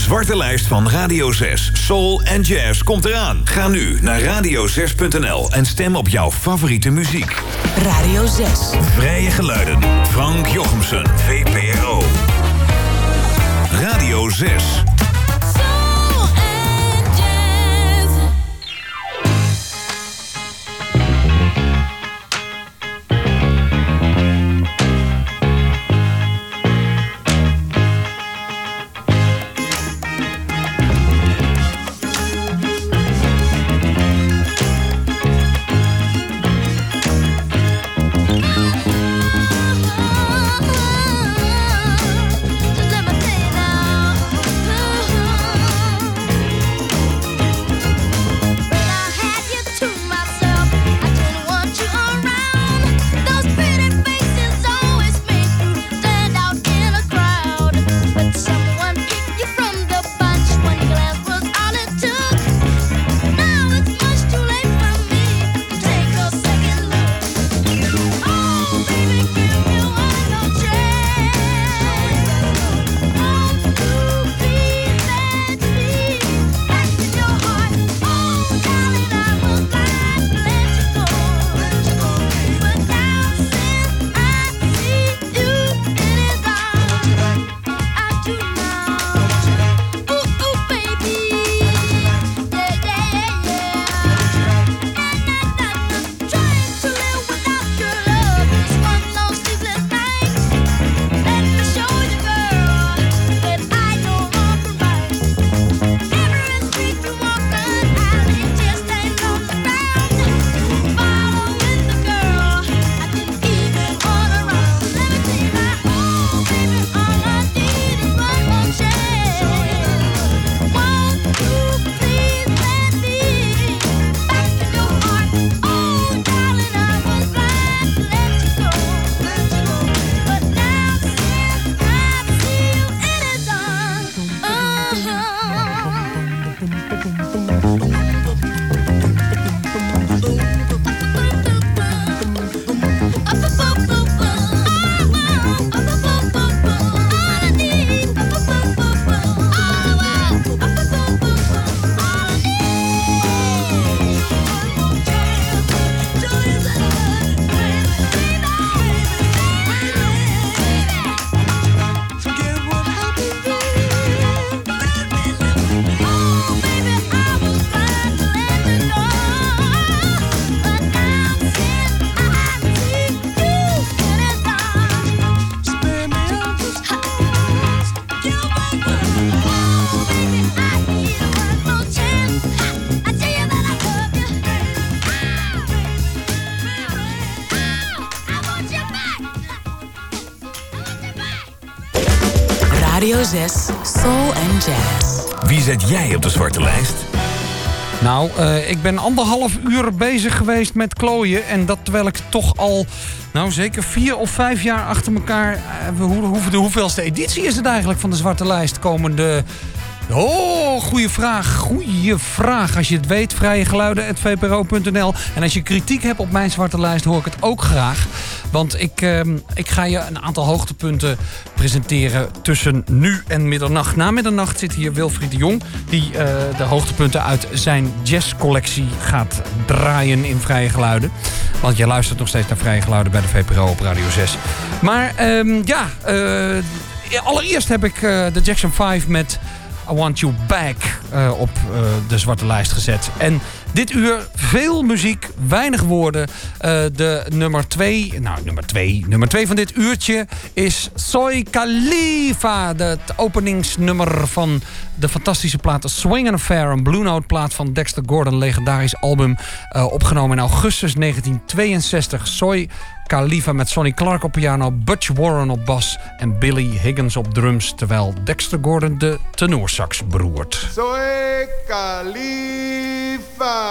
zwarte lijst van Radio 6 Soul en Jazz komt eraan. Ga nu naar radio6.nl en stem op jouw favoriete muziek. Radio 6. Vrije geluiden. Frank Jochemsen, VPRO. Radio 6. Radio 6, Soul en Jazz. Wie zet jij op de zwarte lijst? Nou, ik ben 1,5 uur bezig geweest met klooien. En dat terwijl ik toch al, nou zeker 4 of 5 jaar achter elkaar... de hoeveelste editie is het eigenlijk van de zwarte lijst komende... Oh, goede vraag. Als je het weet, vrijegeluiden@vpro.nl. En als je kritiek hebt op mijn zwarte lijst, hoor ik het ook graag. Want ik ga je een aantal hoogtepunten presenteren tussen nu en middernacht. Na middernacht zit hier Wilfried de Jong, die de hoogtepunten uit zijn jazzcollectie gaat draaien in Vrije Geluiden. Want jij luistert nog steeds naar Vrije Geluiden bij de VPRO op Radio 6. Maar allereerst heb ik de Jackson 5 met I Want You Back op de zwarte lijst gezet. En dit uur veel muziek, weinig woorden. De nummer 2 van dit uurtje is Soy Khalifa. Het openingsnummer van de fantastische plaat Swing Affair. Een Blue Note plaat van Dexter Gordon. Legendarisch album. Opgenomen in augustus 1962. Soy Khalifa met Sonny Clark op piano, Butch Warren op bas en Billy Higgins op drums, terwijl Dexter Gordon de tenorsax beroert. Soy Khalifa.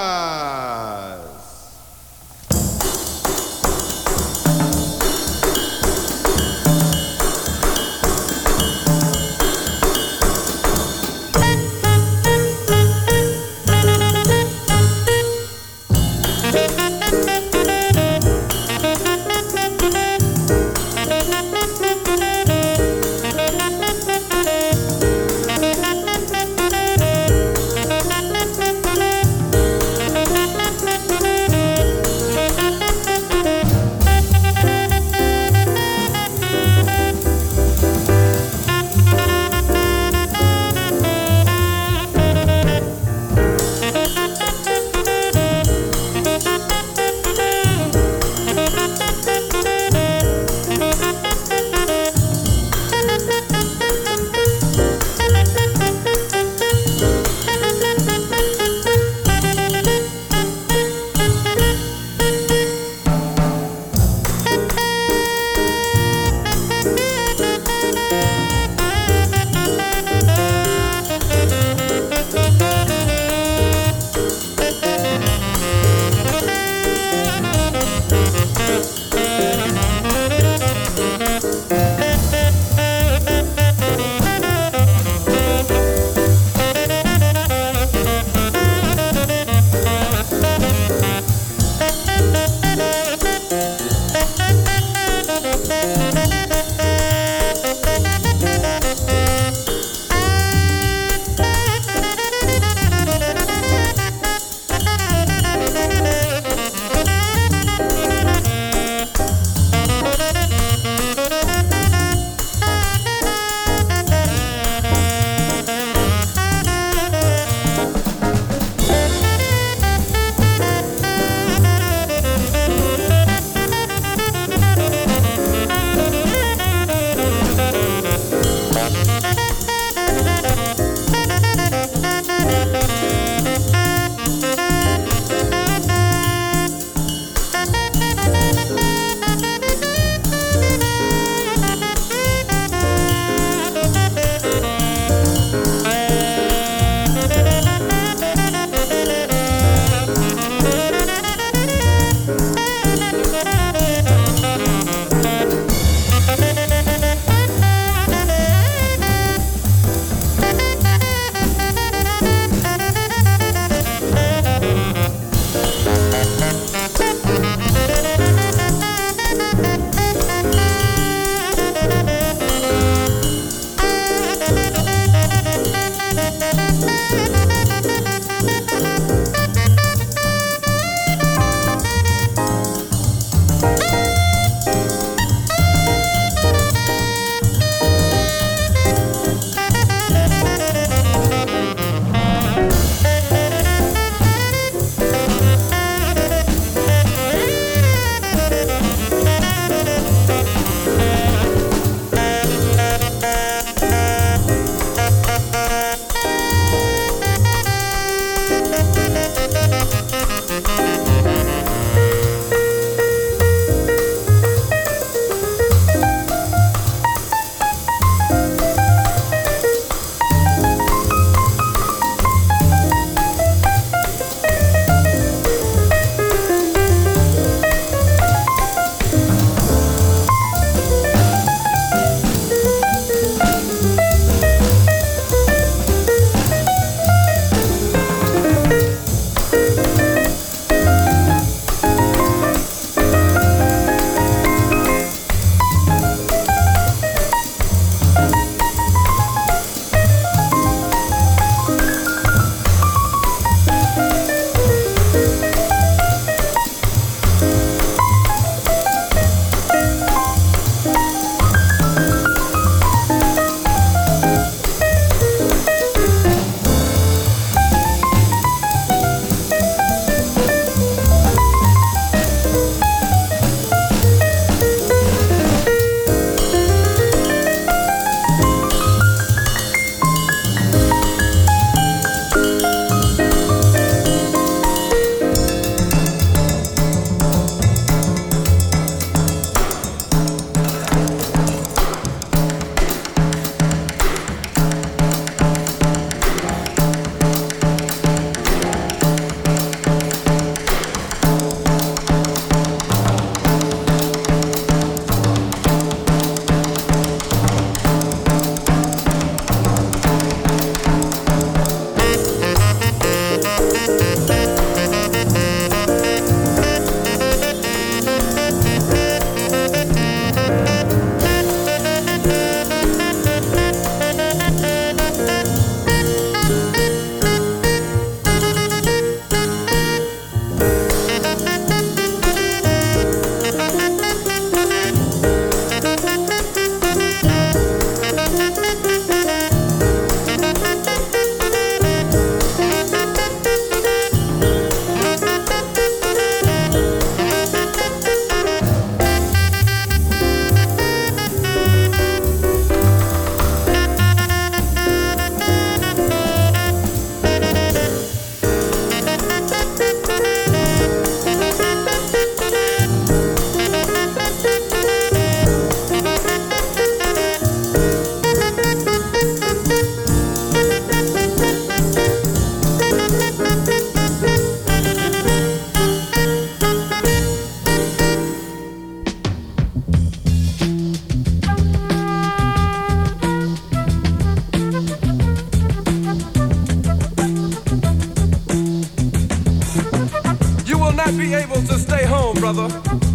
not be able to stay home, brother.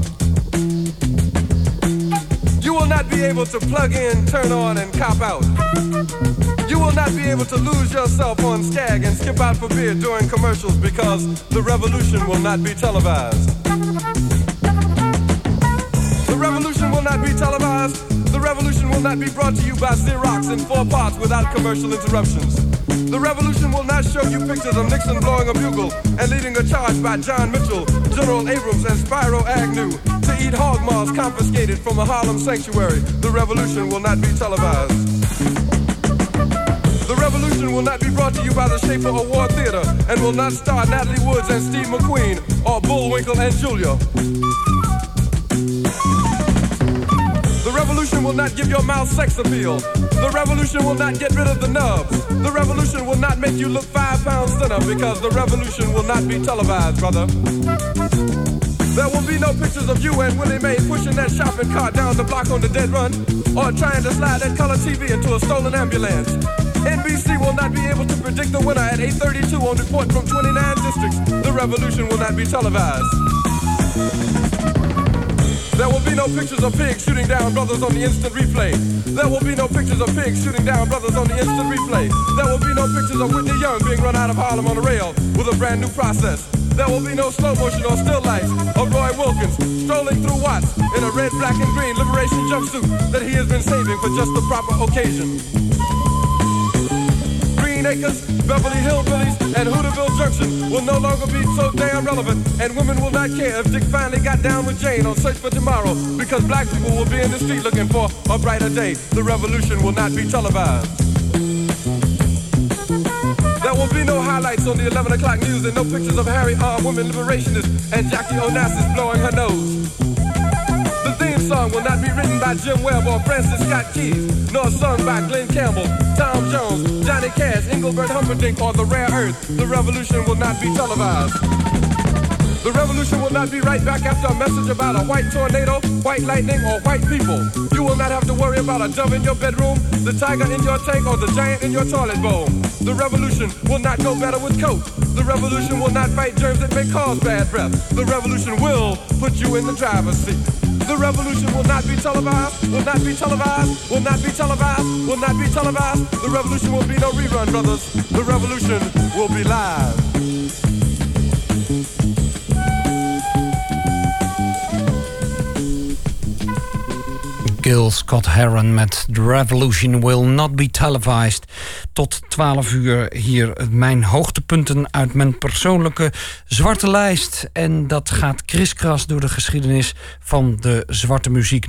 You will not be able to plug in, turn on, and cop out. You will not be able to lose yourself on Skag and skip out for beer during commercials because the revolution will not be televised. The revolution will not be televised. The revolution will not be brought to you by Xerox in 4 parts without commercial interruptions. The revolution will not show you pictures of Nixon blowing a bugle and leading a charge by John Mitchell, General Abrams, and Spyro Agnew to eat hog maws confiscated from a Harlem sanctuary. The revolution will not be televised. The revolution will not be brought to you by the Schaefer Award Theater and will not star Natalie Woods and Steve McQueen or Bullwinkle and Julia. The revolution will not give your mouth sex appeal. The revolution will not get rid of the nubs. The revolution will not make you look 5 pounds thinner because the revolution will not be televised, brother. There will be no pictures of you and Willie Mae pushing that shopping cart down the block on the dead run or trying to slide that color TV into a stolen ambulance. NBC will not be able to predict the winner at 8:32 on report from 29 districts. The revolution will not be televised. There will be no pictures of pigs shooting down brothers on the instant replay. There will be no pictures of pigs shooting down brothers on the instant replay. There will be no pictures of Whitney Young being run out of Harlem on a rail with a brand new process. There will be no slow motion or still lights of Roy Wilkins strolling through Watts in a red, black, and green liberation jumpsuit that he has been saving for just the proper occasion. Green Acres, Beverly Hillbillies, and Hooterville Junction will no longer be so damn relevant, and women will not care if Dick finally got down with Jane on Search for Tomorrow, because black people will be in the street looking for a brighter day. The revolution will not be televised. There will be no highlights on the 11 o'clock news and no pictures of Harry armed women liberationists and Jackie Onassis blowing her nose. The theme song will not be written by Jim Webb or Francis Scott Keys, nor sung by Glenn Campbell, Tom Jones, Johnny Cash, Engelbert Humperdinck, or The Rare Earth. The revolution will not be televised. The revolution will not be right back after a message about a white tornado, white lightning, or white people. You will not have to worry about a dove in your bedroom, the tiger in your tank, or the giant in your toilet bowl. The revolution will not go better with coke. The revolution will not fight germs that may cause bad breath. The revolution will put you in the driver's seat. The revolution will not be televised, will not be televised, will not be televised, will not be televised. The revolution will be no rerun, brothers. The revolution will be live. Gil Scott-Heron met The Revolution Will Not Be Televised. Tot 12 uur hier mijn hoogtepunten uit mijn persoonlijke zwarte lijst. En dat gaat kriskras door de geschiedenis van de zwarte muziek.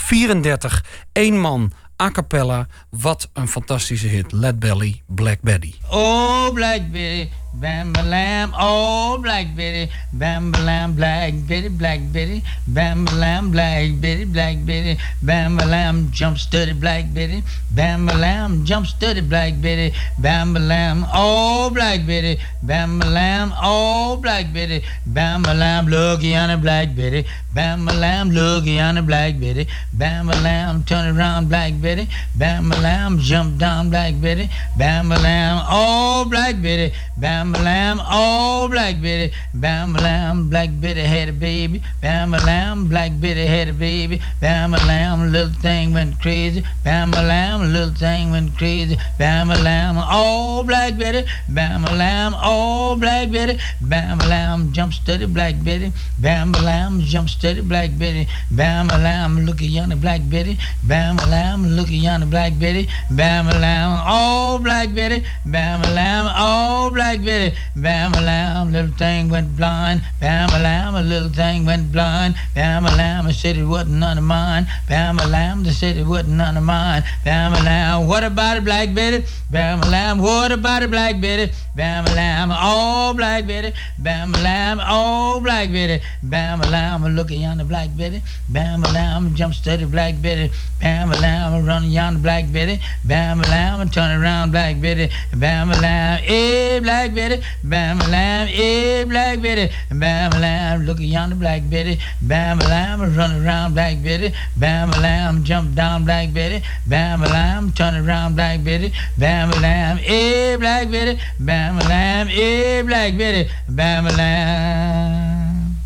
1934, 1 man, a cappella. Wat een fantastische hit. Lead Belly, Black Betty. Oh, Black Betty, bam-ba-lam. Oh, Black Betty, bam-ba-lam. Black Betty, Black Betty, bam-ba-lam. Black Betty, Black Betty, bam-ba-lam. Jump steady, Black Betty, bam-ba-lam. Jump steady, Black Betty, bam-ba-lam. Oh, Black Betty, bam-ba-lam. Oh, Black Betty, bam-ba-lam. Looky on the Black Betty, bam-ba-lam. Looky on the Black Betty, bam-ba-lam. Turn around, Black Betty, bam-ba-lam. Jump down, Black Betty, bam-ba-lam. Oh, Black Betty, bam-ba-lam. Oh, Black Betty, bam-ba-lam. Black Betty had a baby, bam-ba-lam. Black Betty had a baby, bam-ba-lam. Little thing went crazy, bam-ba-lam. Little thing went crazy, bam-ba-lam. Oh, Black Betty, bam-ba-lam. Oh, Black Betty, bam-ba-lam. Jump steady, Black Betty, bam-ba-lam. Jump steady, Black Betty, bam-ba-lam. Look at yonder Black Betty, bam-ba-lam. Look at yonder Black Betty, bam-ba-lam. Oh, Black Betty, bam-ba-lam. Oh, Black Betty, bam-ba-lam. Little thing went blind, bam-ba-lam. A little thing went blind, bam-ba-lam. I said it wasn't none of mine, bam-ba-lam. They said it wasn't none of mine, bam-ba-lam. What about it, Black Betty, bam-ba-lam. What about it, Black Betty, bam-ba-lam. Oh, Black Betty, bam-ba-lam. Oh, Black Betty, bam-ba-lam. Look at yonder Black Betty, bam-ba-lam. Jump steady, Black Betty, bam-ba-lam. Run yonder Black Betty, bam-ba-lam. Turn around, Black Betty, bam-ba-lam. Hey, Black Betty, bam-ba-lam. Hey, Black Betty, bam-ba-lam. Look at yonder Black Betty, bam-ba-lam. Run around, Black Betty, bam-ba-lam. Jump down, Black Betty, bam-ba-lam. Turn around, Black Betty, bam-ba-lam. Hey, Black Betty, bam-ba-lam. Hey, Black Betty, bam-ba-lam.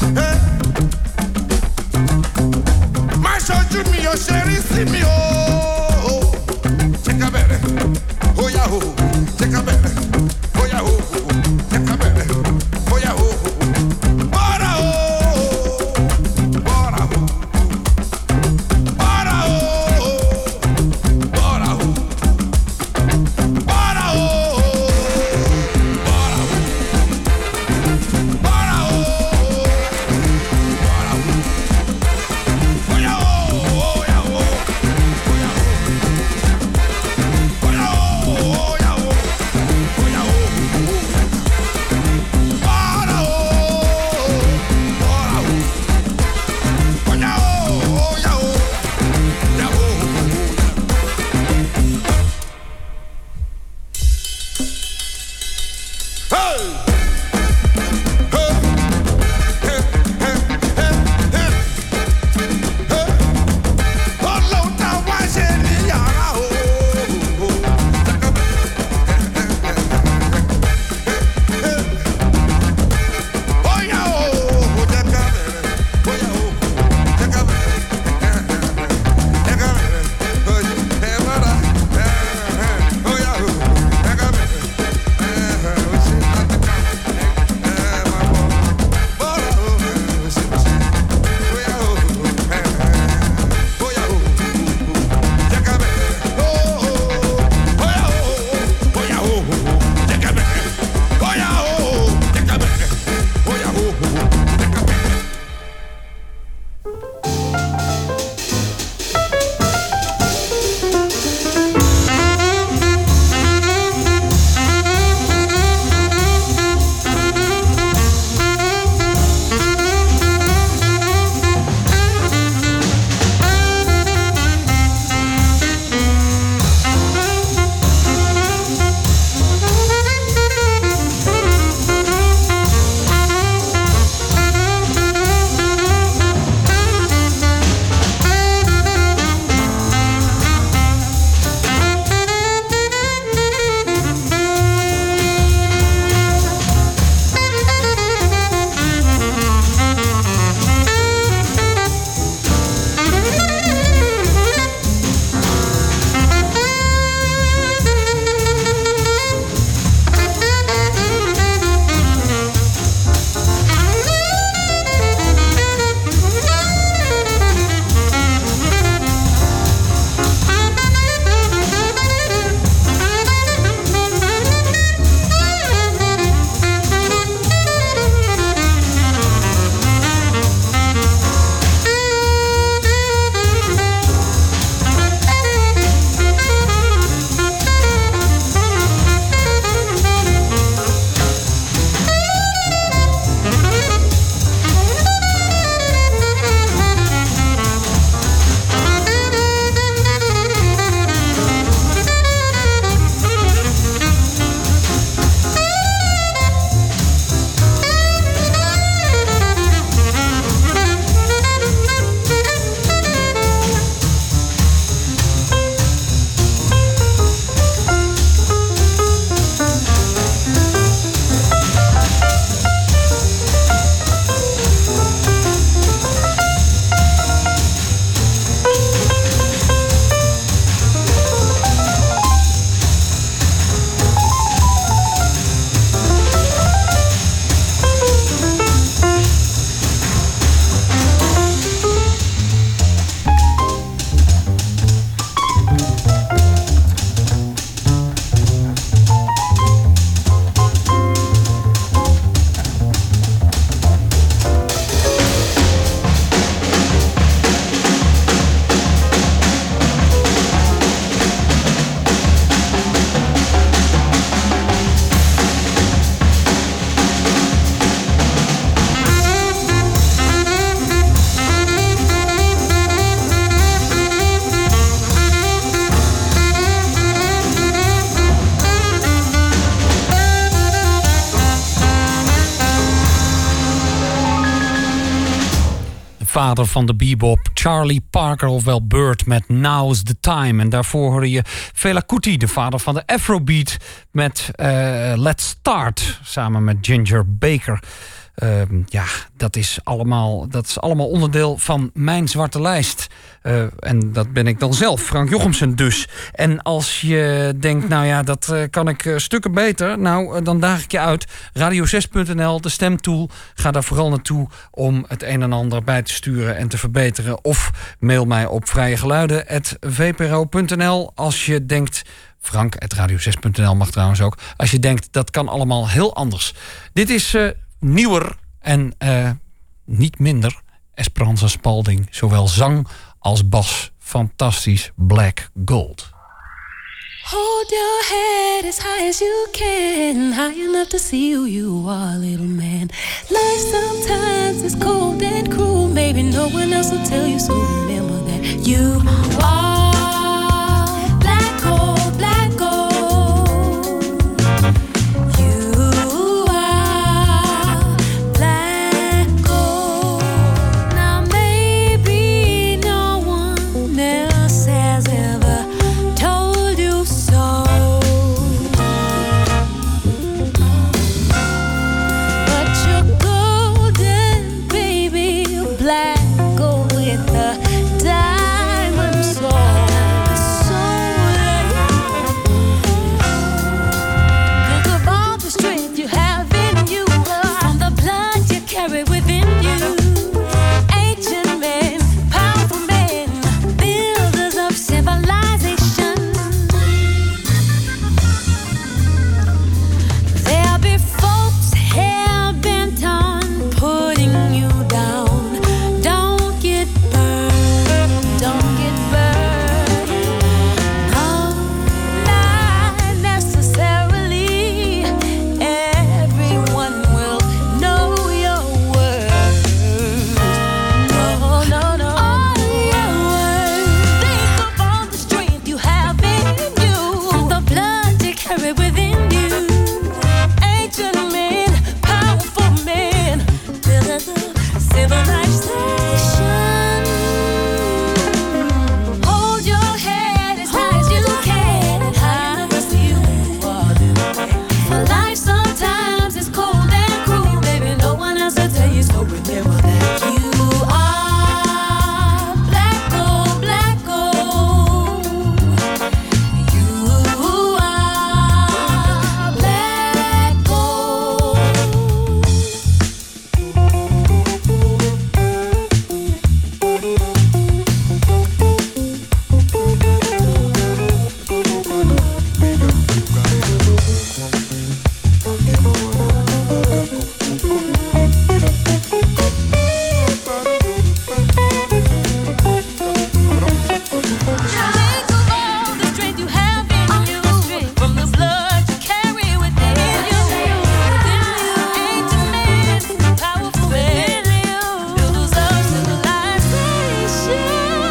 vader van de bebop, Charlie Parker, ofwel Bird, met Now's the Time. En daarvoor hoorde je Fela Kuti, de vader van de Afrobeat, met Let's Start, samen met Ginger Baker. Dat is allemaal onderdeel van mijn zwarte lijst. En dat ben ik dan zelf, Frank Jochemsen dus. En als je denkt, nou ja, dat kan ik stukken beter. Nou, dan daag ik je uit. Radio6.nl, de stemtool. Ga daar vooral naartoe om het een en ander bij te sturen en te verbeteren. Of mail mij op vrijegeluiden@vpro.nl als je denkt... Frank@radio6.nl mag trouwens ook. Als je denkt, dat kan allemaal heel anders. Dit is nieuwer en niet minder Esperanza Spalding. Zowel zang als bas. Fantastisch. Black Gold. Hold your head as high as you can, high enough to see who you are, little man. Life sometimes is cold and cruel, maybe no one else will tell you, so remember that you are black gold, black gold. You are black gold. Now maybe no one else has ever told you so, but you're golden, baby, black gold with a diamond soul. Think of all the strength you have in you, from the blood you carry within you. Ancient men, powerful men, builders of civilization. There'll be folks hell-bent on putting you down. Don't get burned, don't get burned. No, not necessarily. Everyone will know your worth. No, no, no. All your worth. Think of all the strength you have in you, from the blood you carry within you. Ancient men, powerful men, builders of civilization. Hold your head as high as you can, and high enough to see who you are, little man. For life sometimes is cold and cruel, maybe no one else will tell you, so remember that you are black gold, black gold. You are black gold. Think of all the strength you have in you, from the blood you carry within you. Ancient men, powerful men, builders of civilization.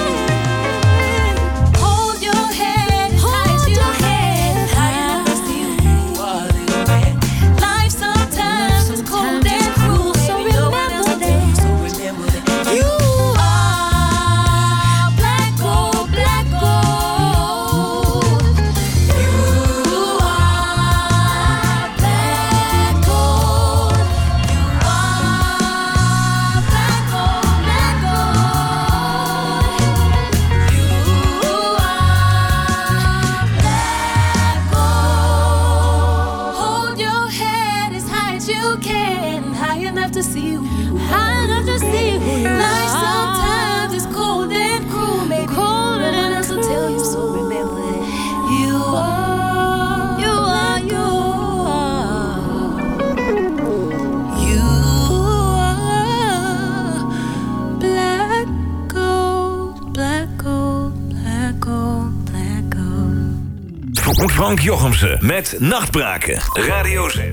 Hold your head as high as you can, high enough to see who you are, little man. Life sometimes is cold and cruel, so remember that. So remember that you are black gold, black gold. You are black gold. You are black gold, black gold. You are black gold. Hold your head as high as you can, high enough to see who you are. High enough to see who you are. Life sometimes is cold and cruel, maybe colder than us will tell you, so remember that you are, you are, you are black gold, black gold, black gold, black gold. Frank Jochemsen met Nachtbraken. Radio 6.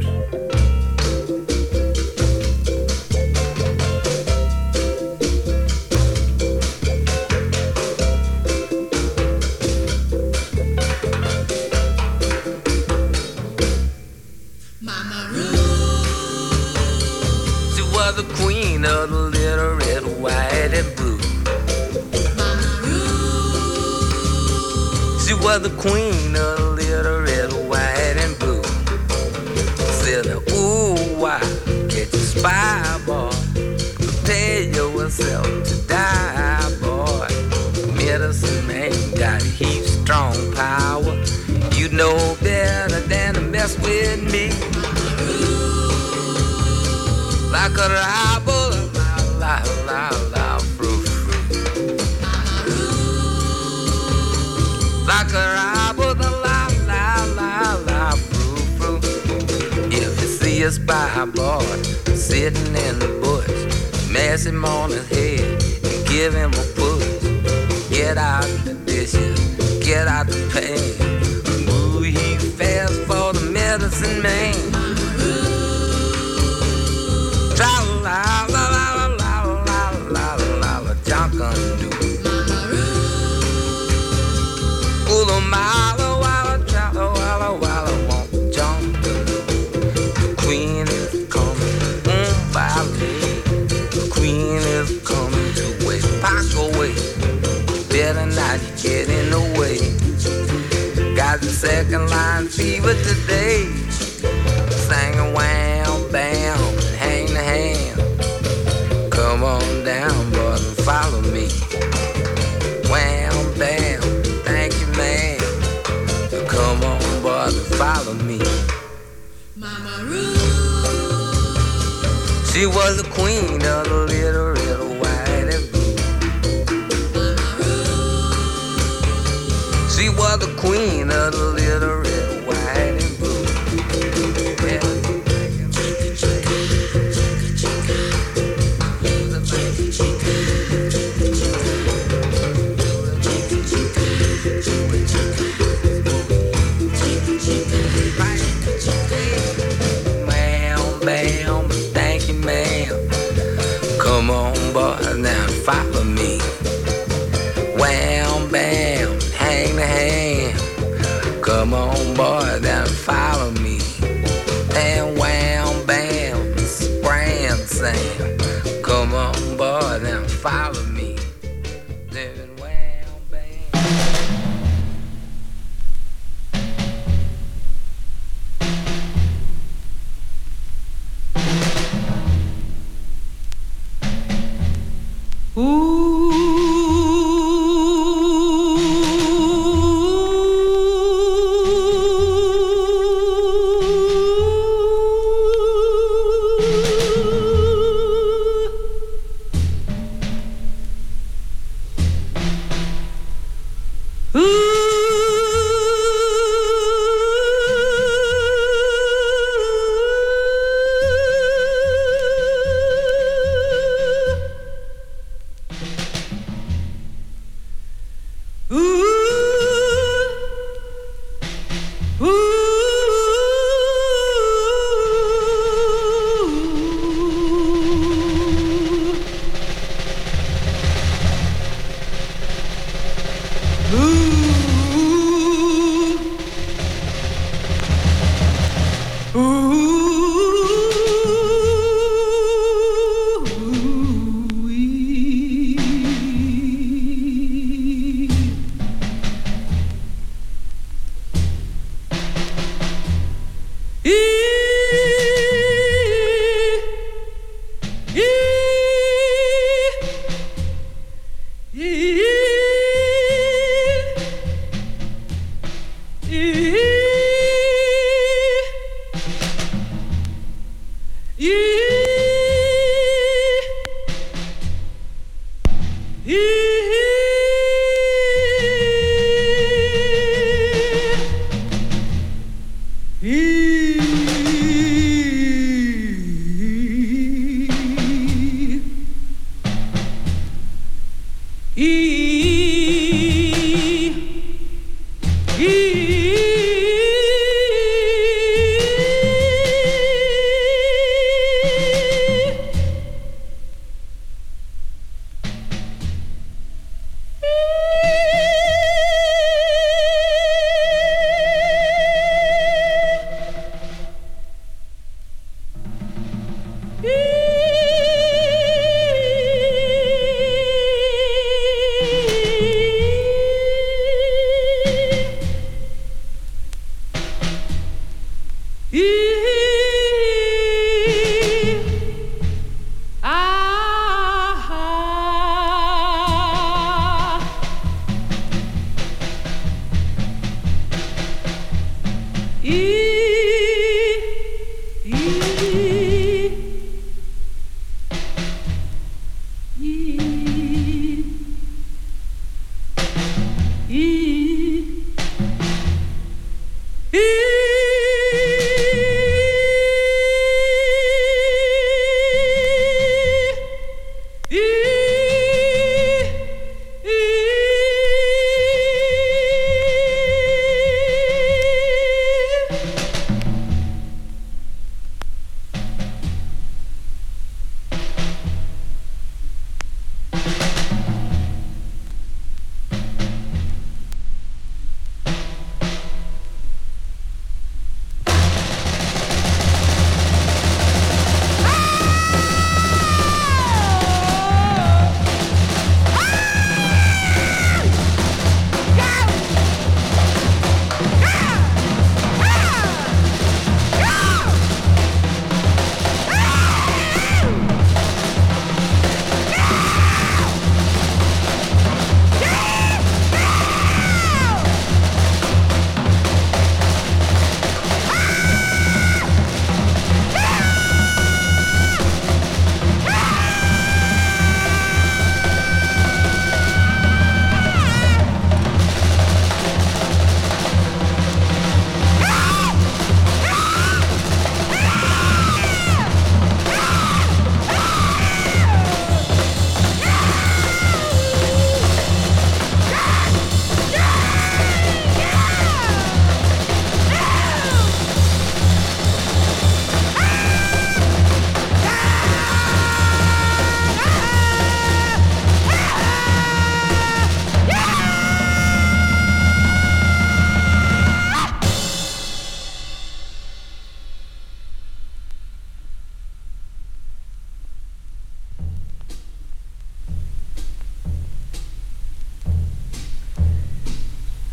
She was the queen of the little red, white, and blue. She was the queen of the little red, white, and blue. Said, ooh, why can't you spy yourself to die, boy. Medicine man got heap strong power. You know better than to mess with me. Like a rival, la la la, fruit. Like a rival, la la la la, fruit. If you see a spy boy sitting in the bush, mash him on his head and give him a push. Get out the dishes, get out the pan. Move he fast for the medicine man. Tra la la la la la la la la, Junkanoo. Pull a mile while I try, while I want Junkanoo. The queen is coming, by me. The queen is coming to West Parkway. Better not get in the way. Got the second line fever today. Sang a wham bam, hang the hand. Come on down, brother, and follow me. Wham bam, thank you, man. Come on, brother, follow me. Mama Ruth. She was the queen of the little white and blue. She was the queen of the little red, white, and blue. Yeah. Ma'am, bam, thank you, ma'am. Come on, boy, now follow me. Wham, bam, hang the hand. Come on, boy, now follow me. And wham, bam, spram, Sam. Come on, boy, now follow me. Living wham, bam. Ooh.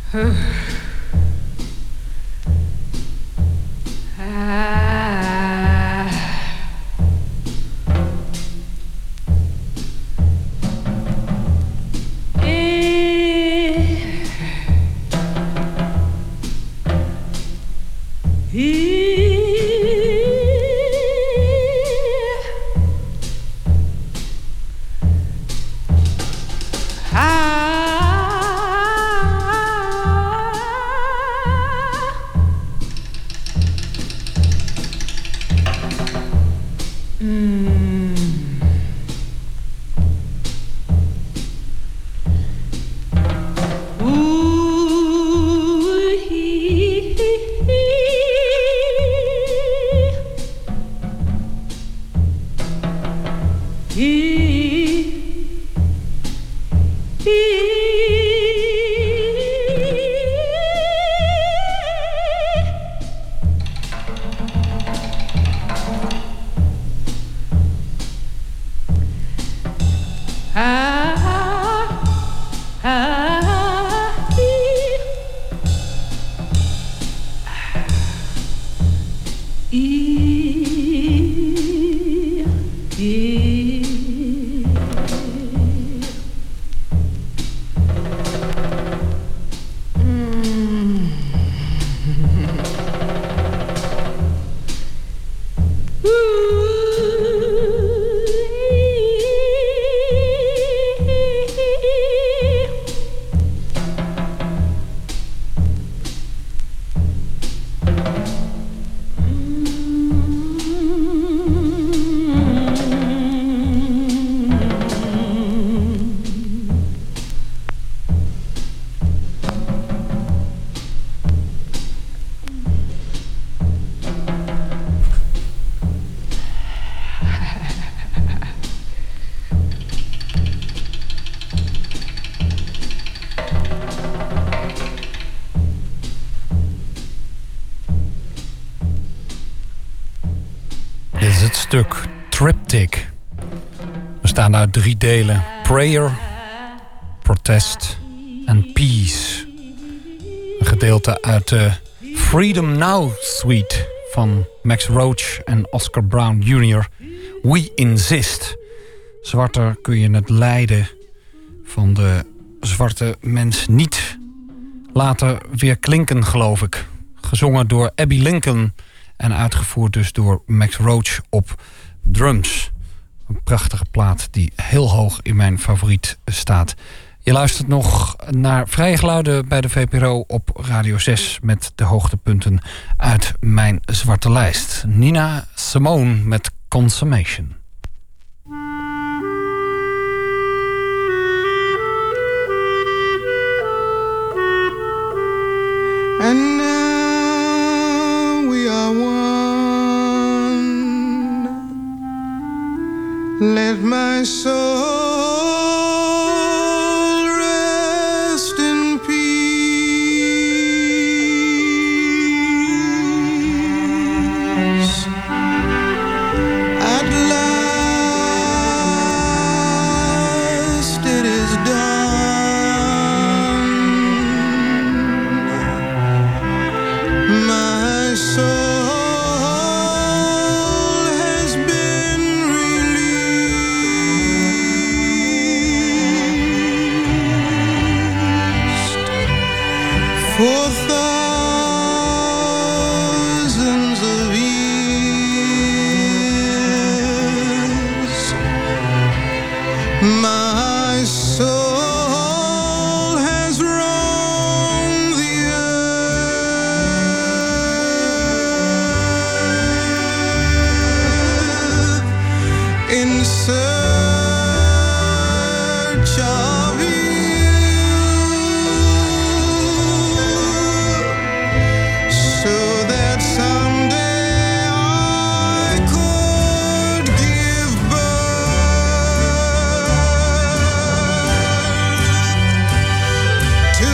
Stuk Triptych bestaat uit 3 delen: Prayer, Protest en Peace. Een gedeelte uit de Freedom Now Suite van Max Roach en Oscar Brown Jr. We Insist. Zwarte kun je het lijden van de zwarte mens niet laten weer klinken, geloof ik. Gezongen door Abby Lincoln en uitgevoerd dus door Max Roach op drums. Een prachtige plaat die heel hoog in mijn favoriet staat. Je luistert nog naar Vrije Geluiden bij de VPRO op Radio 6... met de hoogtepunten uit mijn zwarte lijst. Nina Simone met Consummation. And now we are one. Let my soul rest in peace. At last it is done. My soul has been released. For thousands of years, my soul has roamed the earth in search of you, so that someday I could give birth to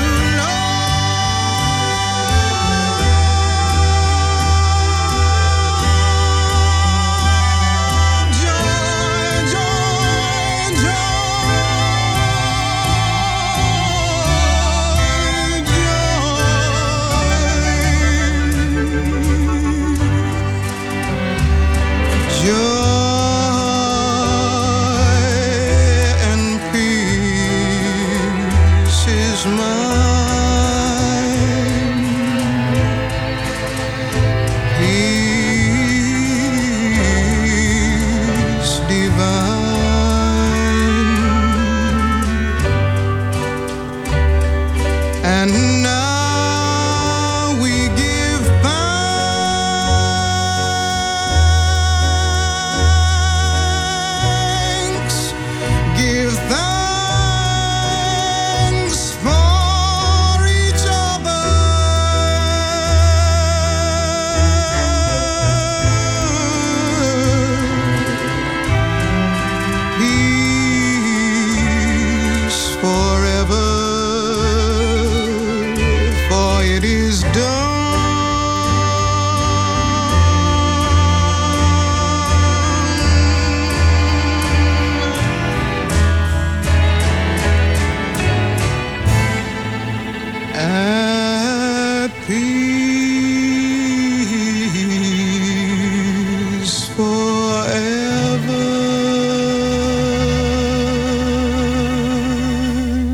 love, joy, joy, joy. forever, for it is done. At peace forever.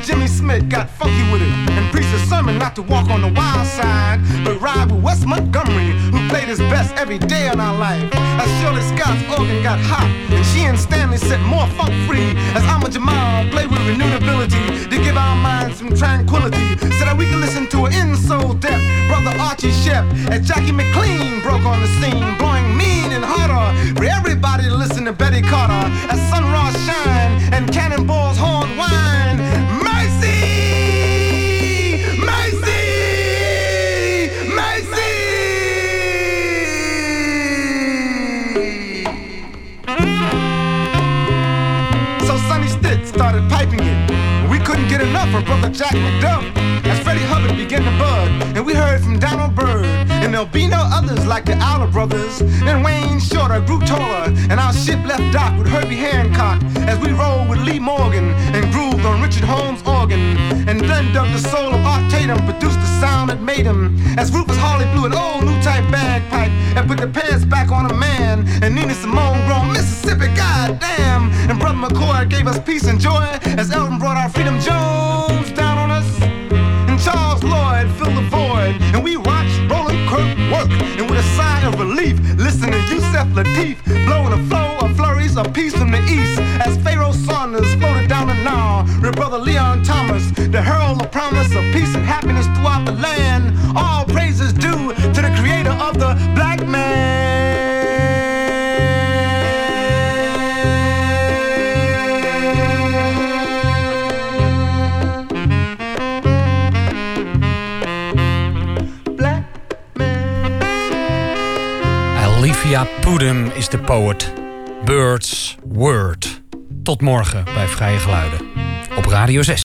Jimmy Smith got funky with it and preached a sermon not to walk on the wild side, but ride with Wes Montgomery, who played his best every day in our life. As Shirley Scott's organ got hot, and she and Stanley set more funk free. As Ahmad Jamal played with renewed ability to give our minds some tranquility, so that we could listen to an in-soul death. Brother Archie Shepp as Jackie McLean broke on the scene, blowing mean and harder for everybody to listen to Betty Carter as Sun Ra shine and Cannonball's horn whine. Mercy! Mercy! Mercy! So Sonny Stitt started piping it. We couldn't get enough of Brother Jack McDuff as Freddie Hubbard began to bud, and we heard from Donald Byrd, and there'll be no others like the Aller Brothers. And Wayne Shorter grew taller, and our ship left dock with Herbie Hancock as we rolled with Lee Morgan and grooved on Richard Holmes' organ. And then dug the soul of Art Tatum, produced the sound that made him. As Rufus Hawley blew an old new type bagpipe and put the pants back on a man. And Nina Simone grown Mississippi, goddamn. And Brother McCoy gave us peace and joy as Elton brought our Freedom Jones down on us. And Charles Lloyd filled the void, and we watched Roland Kirk work. And with a sigh of relief, listening to Yusef Lateef blowing a flow of flurries of peace from the east. As Pharaoh Saunders floated down the Nile with Brother Leon Thomas to herald the promise of peace and happiness throughout the land. All praises due to the creator of the black man. Olivia Poodum is de poet. Bird's Word. Tot morgen bij Vrije Geluiden. Op Radio 6.